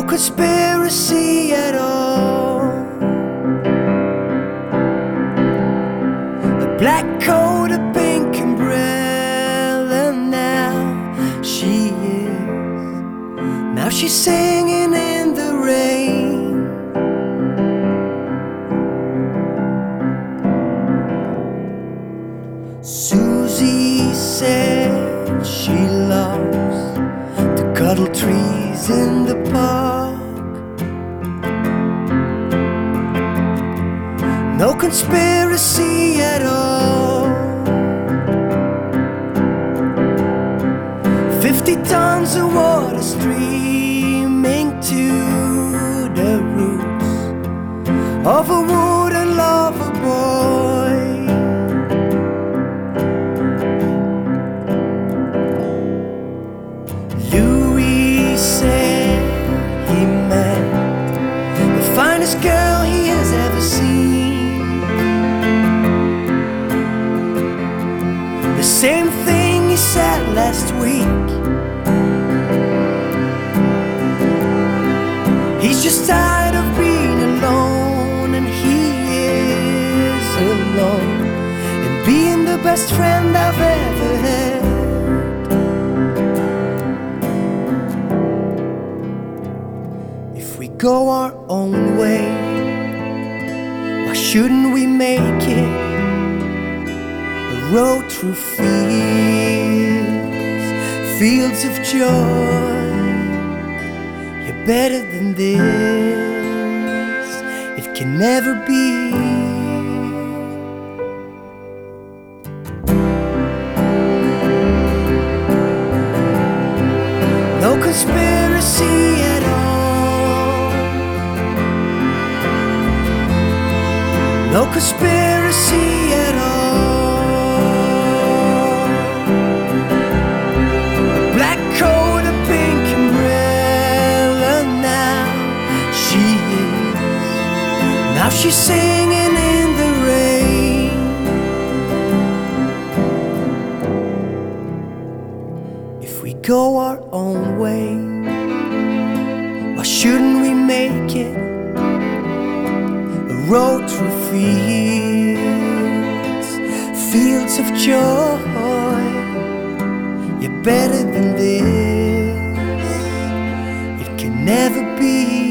conspiracy at all. A black coat, a pink umbrella, now she's singing in the rain. Susie said she loves to cuddle trees in the park. No conspiracy at all. 50 tons of water streaming to the roots of a wooden lover boy. Louis said he met the finest girl he has ever seen. The same thing he said last week. He's just tired of being alone, and he is alone, and being the best friend I've ever had. If we go our own way, why shouldn't we make it a road through fields of joy? You're better than this, it can never be. No conspiracy at all. No conspiracy at all. A black coat, a pink umbrella, now she's singing in the rain. If we go our own way, why shouldn't we make it a road through fields of joy? You're better than this, it can never be.